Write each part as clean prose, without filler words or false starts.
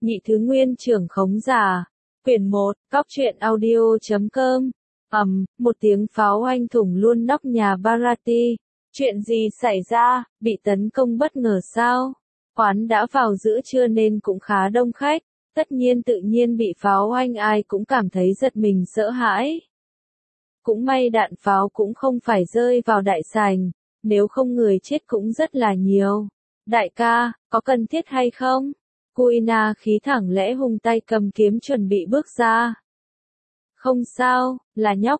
Nhị thứ nguyên trưởng khống giả. Quyển 1, Cóc truyện audio.com. Một tiếng pháo oanh thủng luôn nóc nhà Bharati. Chuyện gì xảy ra, bị tấn công bất ngờ sao? Quán đã vào giữa trưa nên cũng khá đông khách. Tất nhiên tự nhiên bị pháo oanh ai cũng cảm thấy giật mình sợ hãi. Cũng may đạn pháo cũng không phải rơi vào đại sảnh, nếu không người chết cũng rất là nhiều. Đại ca, có cần thiết hay không? Kuina khí thẳng lẽ hung tay cầm kiếm chuẩn bị bước ra. Không sao, là nhóc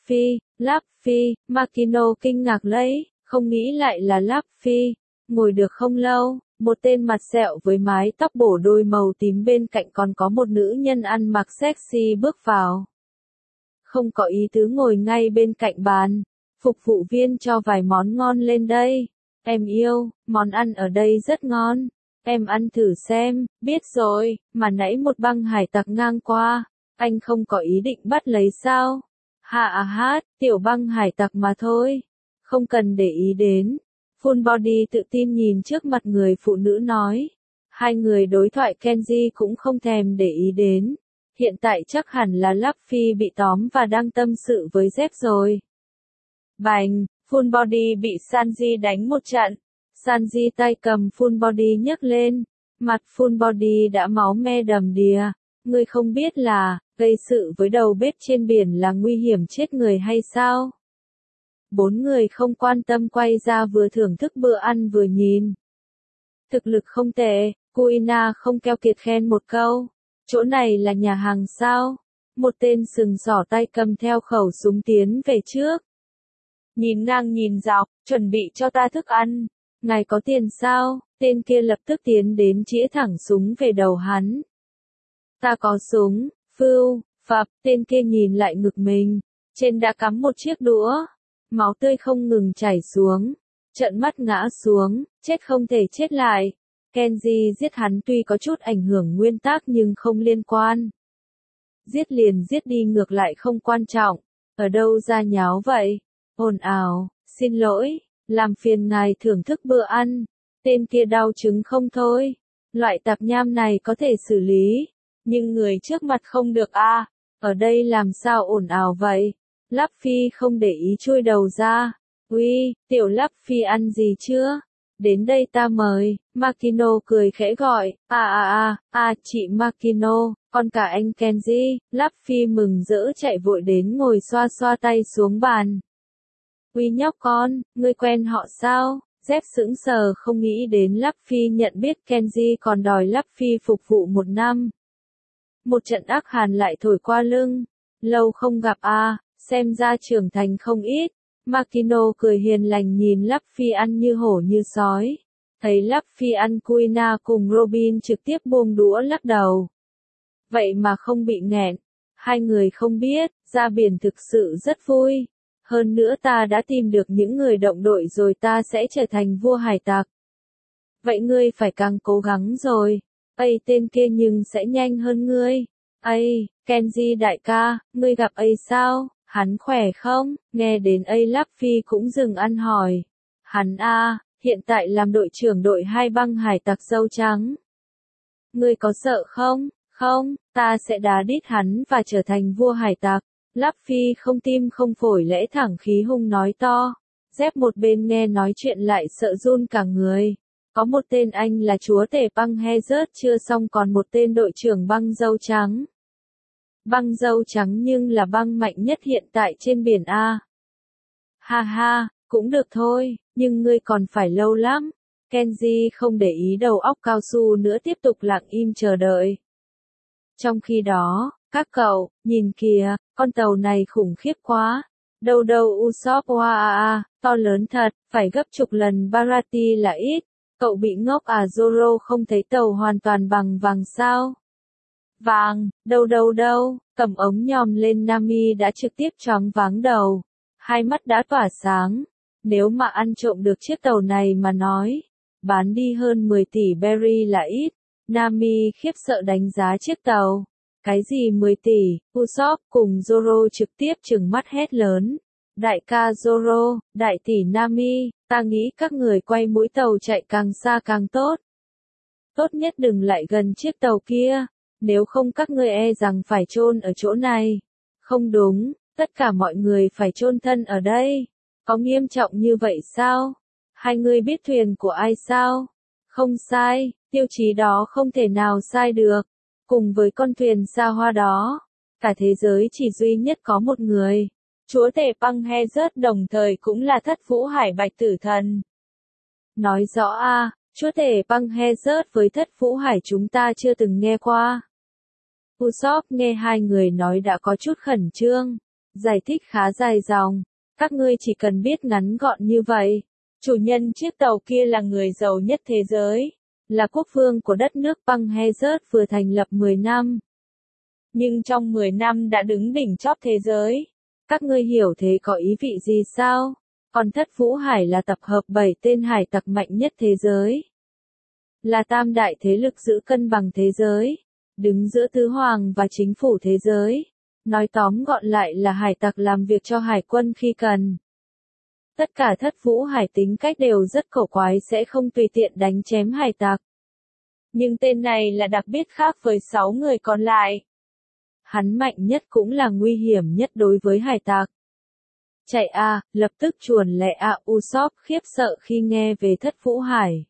Lap-Phi, Makino kinh ngạc lấy, không nghĩ lại là Lap-Phi. Ngồi được không lâu, một tên mặt sẹo với mái tóc bổ đôi màu tím bên cạnh còn có một nữ nhân ăn mặc sexy bước vào. Không có ý tứ ngồi ngay bên cạnh bàn, phục vụ viên cho vài món ngon lên đây. Em yêu, món ăn ở đây rất ngon. Em ăn thử xem, biết rồi, mà nãy một băng hải tặc ngang qua, anh không có ý định bắt lấy sao? Tiểu băng hải tặc mà thôi, không cần để ý đến. Full Body tự tin nhìn trước mặt người phụ nữ nói. Hai người đối thoại Kenji cũng không thèm để ý đến. Hiện tại chắc hẳn là Luffy bị tóm và đang tâm sự với Zep rồi. Bành, Full Body bị Sanji đánh một trận. Sanji tay cầm Full Body nhấc lên, mặt Full Body đã máu me đầm đìa. Ngươi không biết là, gây sự với đầu bếp trên biển là nguy hiểm chết người hay sao? Bốn người không quan tâm quay ra vừa thưởng thức bữa ăn vừa nhìn. Thực lực không tệ, Kuina không keo kiệt khen một câu. Chỗ này là nhà hàng sao? Một tên sừng sỏ tay cầm theo khẩu súng tiến về trước. Nhìn ngang nhìn dọc, chuẩn bị cho ta thức ăn. Ngài có tiền sao? Tên kia lập tức tiến đến chĩa thẳng súng về đầu hắn. Ta có súng, phập, tên kia nhìn lại ngực mình. Trên đã cắm một chiếc đũa. Máu tươi không ngừng chảy xuống. Trợn mắt ngã xuống, chết không thể chết lại. Kenji giết hắn tuy có chút ảnh hưởng nguyên tắc nhưng không liên quan. Giết liền giết đi ngược lại không quan trọng. Ở đâu ra nháo vậy? Ồn ào, xin lỗi. Làm phiền ngài thưởng thức bữa ăn. Tên kia đau chứng không thôi. Loại tạp nham này có thể xử lý. Nhưng người trước mặt không được a. Ở đây làm sao ồn ào vậy? Luffy không để ý chui đầu ra. Uy, tiểu Luffy ăn gì chưa? Đến đây ta mời. Makino cười khẽ gọi. Chị Makino, còn cả anh Kenji. Luffy mừng rỡ chạy vội đến ngồi xoa xoa tay xuống bàn. Uy nhóc con, ngươi quen họ sao? Zep sững sờ không nghĩ đến Luffy nhận biết Kenji còn đòi Luffy phục vụ 1 năm. Một trận ác hàn lại thổi qua lưng. Lâu không gặp xem ra trưởng thành không ít. Makino cười hiền lành nhìn Luffy ăn như hổ như sói. Thấy Luffy ăn Kuina cùng Robin trực tiếp buông đũa lắc đầu. Vậy mà không bị nghẹn. Hai người không biết, ra biển thực sự rất vui. Hơn nữa ta đã tìm được những người động đội rồi ta sẽ trở thành vua hải tặc. Vậy ngươi phải càng cố gắng rồi. Tên kia nhưng sẽ nhanh hơn ngươi. Kenji đại ca, ngươi gặp sao? Hắn khỏe không? Nghe đến Luffy cũng dừng ăn hỏi. Hắn hiện tại làm đội trưởng đội 2 băng hải tặc dâu trắng. Ngươi có sợ không? Không, ta sẽ đá đít hắn và trở thành vua hải tặc. Luffy không tim không phổi lẽ thẳng khí hung nói to. Zep một bên nghe nói chuyện lại sợ run cả người. Có một tên anh là chúa tể băng Hazard chưa xong còn một tên đội trưởng băng dâu trắng. Băng dâu trắng nhưng là băng mạnh nhất hiện tại trên biển A. Cũng được thôi, nhưng ngươi còn phải lâu lắm. Kenji không để ý đầu óc cao su nữa tiếp tục lặng im chờ đợi. Trong khi đó, các cậu, nhìn kìa, con tàu này khủng khiếp quá. Đâu Usopp to lớn thật, phải gấp chục lần Bharati là ít. Cậu bị ngốc Zoro không thấy tàu hoàn toàn bằng vàng sao? Vàng, đâu, cầm ống nhòm lên Nami đã trực tiếp choáng váng đầu. Hai mắt đã tỏa sáng. Nếu mà ăn trộm được chiếc tàu này mà nói, bán đi hơn 10 tỷ berry là ít. Nami khiếp sợ đánh giá chiếc tàu. Cái gì 10 tỷ, Usopp cùng Zoro trực tiếp trừng mắt hét lớn. Đại ca Zoro, đại tỷ Nami, ta nghĩ các người quay mũi tàu chạy càng xa càng tốt. tốt nhất đừng lại gần chiếc tàu kia, nếu không các ngươi e rằng phải chôn ở chỗ này. Không đúng, tất cả mọi người phải chôn thân ở đây. Có nghiêm trọng như vậy sao? Hai người biết thuyền của ai sao? Không sai, tiêu chí đó không thể nào sai được. Cùng với con thuyền xa hoa đó, cả thế giới chỉ duy nhất có một người. Chúa tể Băng Hezet đồng thời cũng là thất vũ hải bạch tử thần. Nói rõ a, chúa tể Băng Hezet với thất vũ hải chúng ta chưa từng nghe qua. Usopp nghe hai người nói đã có chút khẩn trương, giải thích khá dài dòng. Các ngươi chỉ cần biết ngắn gọn như vậy. Chủ nhân chiếc tàu kia là người giàu nhất thế giới, là quốc vương của đất nước Băng Hezet vừa thành lập 10 năm. Nhưng trong 10 năm đã đứng đỉnh chóp thế giới. Các ngươi hiểu thế có ý vị gì sao? Còn thất vũ hải là tập hợp 7 tên hải tặc mạnh nhất thế giới. Là tam đại thế lực giữ cân bằng thế giới, đứng giữa tứ hoàng và chính phủ thế giới. Nói tóm gọn lại là hải tặc làm việc cho hải quân khi cần. Tất cả thất vũ hải tính cách đều rất cổ quái, sẽ không tùy tiện đánh chém hải tặc. Nhưng tên này là đặc biệt khác với 6 người còn lại. Hắn mạnh nhất cũng là nguy hiểm nhất đối với hải tặc. Chạy a, lập tức chuồn lẹ a. Usopp khiếp sợ khi nghe về thất vũ hải.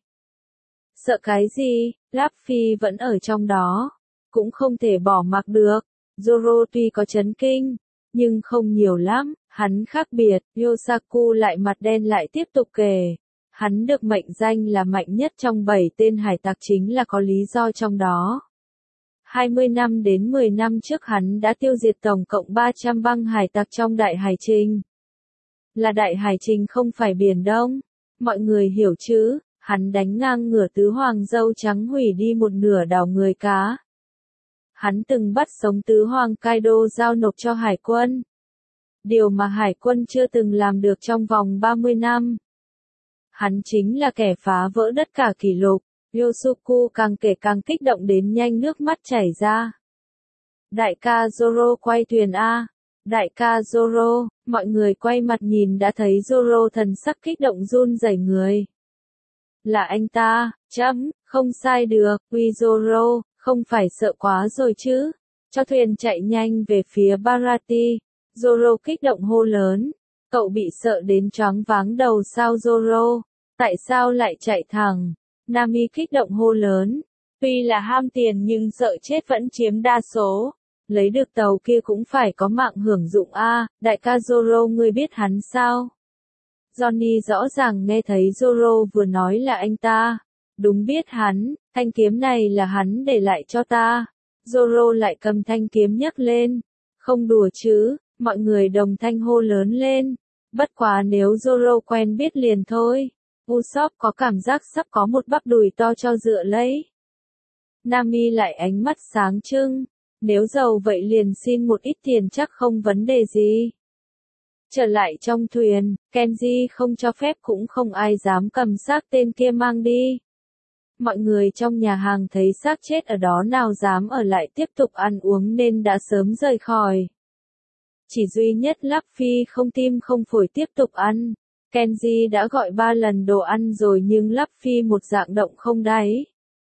Sợ cái gì? Luffy vẫn ở trong đó. Cũng không thể bỏ mặc được. Zoro tuy có chấn kinh, nhưng không nhiều lắm. Hắn khác biệt. Yosaku lại mặt đen lại tiếp tục kể. Hắn được mệnh danh là mạnh nhất trong 7 tên hải tặc chính là có lý do trong đó. 20 năm đến 10 năm trước hắn đã tiêu diệt tổng cộng 300 băng hải tặc trong đại hải trình. Là đại hải trình không phải Biển Đông. Mọi người hiểu chứ, hắn đánh ngang ngửa tứ hoàng dâu trắng hủy đi một nửa đảo người cá. Hắn từng bắt sống tứ hoàng Kaido giao nộp cho hải quân. Điều mà hải quân chưa từng làm được trong vòng 30 năm. Hắn chính là kẻ phá vỡ tất cả kỷ lục. Yosuku càng kể càng kích động đến nhanh nước mắt chảy ra. Đại ca Zoro quay thuyền a. Đại ca Zoro, mọi người quay mặt nhìn đã thấy Zoro thần sắc kích động run rẩy người. Là anh ta, không sai được, Uy Zoro, không phải sợ quá rồi chứ. Cho thuyền chạy nhanh về phía Barati. Zoro kích động hô lớn. Cậu bị sợ đến choáng váng đầu sao Zoro? Tại sao lại chạy thẳng? Nami kích động hô lớn. Tuy là ham tiền nhưng sợ chết vẫn chiếm đa số. Lấy được tàu kia cũng phải có mạng hưởng dụng a. Đại ca Zoro ngươi biết hắn sao? Johnny rõ ràng nghe thấy Zoro vừa nói là anh ta. Đúng biết hắn, thanh kiếm này là hắn để lại cho ta. Zoro lại cầm thanh kiếm nhấc lên. Không đùa chứ, mọi người đồng thanh hô lớn lên. Bất quá nếu Zoro quen biết liền thôi. Usopp có cảm giác sắp có một bắp đùi to cho dựa lấy. Nami lại ánh mắt sáng trưng. Nếu giàu vậy liền xin một ít tiền chắc không vấn đề gì. Trở lại trong thuyền, Kenji không cho phép cũng không ai dám cầm xác tên kia mang đi. Mọi người trong nhà hàng thấy xác chết ở đó nào dám ở lại tiếp tục ăn uống nên đã sớm rời khỏi. Chỉ duy nhất Luffy không tim không phổi tiếp tục ăn. Kenji đã gọi 3 lần đồ ăn rồi nhưng Luffy một dạng động không đáy.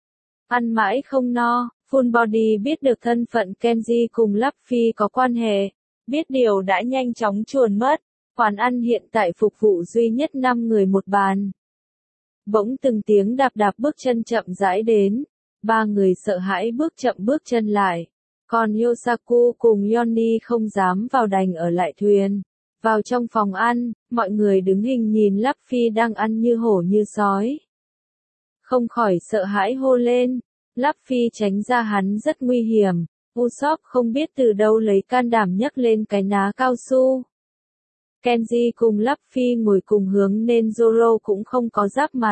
Ăn mãi không no, Full Body biết được thân phận Kenji cùng Luffy có quan hệ. Biết điều đã nhanh chóng chuồn mất. Quán ăn hiện tại phục vụ duy nhất 5 người một bàn. Bỗng từng tiếng đạp đạp bước chân chậm rãi đến. 3 người sợ hãi bước chậm bước chân lại. Còn Yosaku cùng Yoni không dám vào đành ở lại thuyền. Vào trong phòng ăn, mọi người đứng hình nhìn Luffy đang ăn như hổ như sói. Không khỏi sợ hãi hô lên. Luffy tránh ra hắn rất nguy hiểm. Usopp không biết từ đâu lấy can đảm nhấc lên cái ná cao su. Kenji cùng Luffy ngồi cùng hướng nên Zoro cũng không có giáp mặt.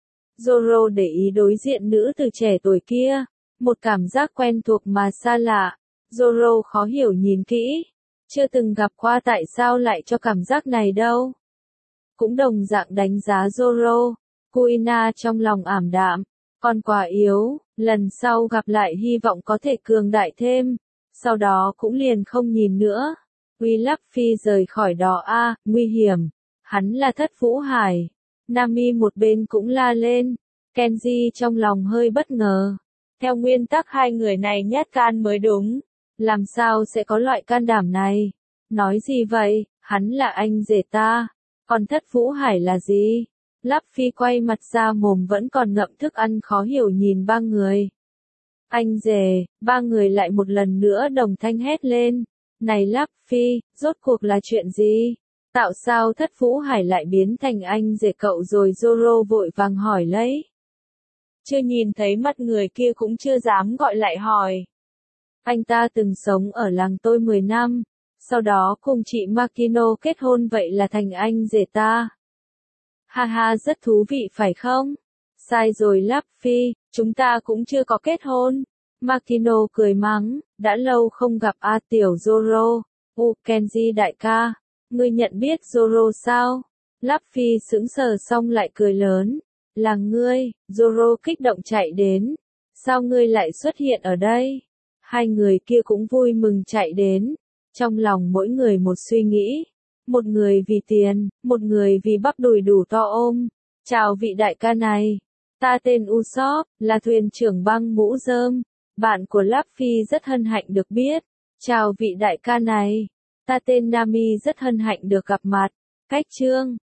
Zoro để ý đối diện nữ từ trẻ tuổi kia. Một cảm giác quen thuộc mà xa lạ. Zoro khó hiểu nhìn kỹ. Chưa từng gặp qua tại sao lại cho cảm giác này đâu. Cũng đồng dạng đánh giá Zoro. Kuina trong lòng ảm đạm. Còn quá yếu, lần sau gặp lại hy vọng có thể cường đại thêm. Sau đó cũng liền không nhìn nữa. Uy Luffy rời khỏi đó a, nguy hiểm. Hắn là thất vũ hải. Nami một bên cũng la lên. Kenji trong lòng hơi bất ngờ. Theo nguyên tắc hai người này nhát gan mới đúng. Làm sao sẽ có loại can đảm này? Nói gì vậy, hắn là anh rể ta. Còn Thất Vũ Hải là gì? Lắp Phi quay mặt ra mồm vẫn còn ngậm thức ăn khó hiểu nhìn ba người. Anh rể, ba người lại một lần nữa đồng thanh hét lên. Này Lắp Phi, rốt cuộc là chuyện gì? Tạo sao Thất Vũ Hải lại biến thành anh rể cậu rồi? Zoro vội vàng hỏi lấy. Chưa nhìn thấy mặt người kia cũng chưa dám gọi lại hỏi. Anh ta từng sống ở làng tôi 10 năm, sau đó cùng chị Makino kết hôn, vậy là thành anh rể ta. Ha ha, rất thú vị phải không? Sai rồi Lắp Phi, chúng ta cũng chưa có kết hôn. Makino cười mắng, đã lâu không gặp a tiểu Zoro. Kenji đại ca, ngươi nhận biết Zoro sao? Lắp Phi sững sờ xong lại cười lớn. Là ngươi, Zoro kích động chạy đến. Sao ngươi lại xuất hiện ở đây? Hai người kia cũng vui mừng chạy đến. Trong lòng mỗi người một suy nghĩ. Một người vì tiền, một người vì bắp đùi đủ to ôm. Chào vị đại ca này. Ta tên Usopp, là thuyền trưởng băng mũ rơm. Bạn của Lắp Phi rất hân hạnh được biết. Chào vị đại ca này. Ta tên Nami, rất hân hạnh được gặp mặt. Cách chương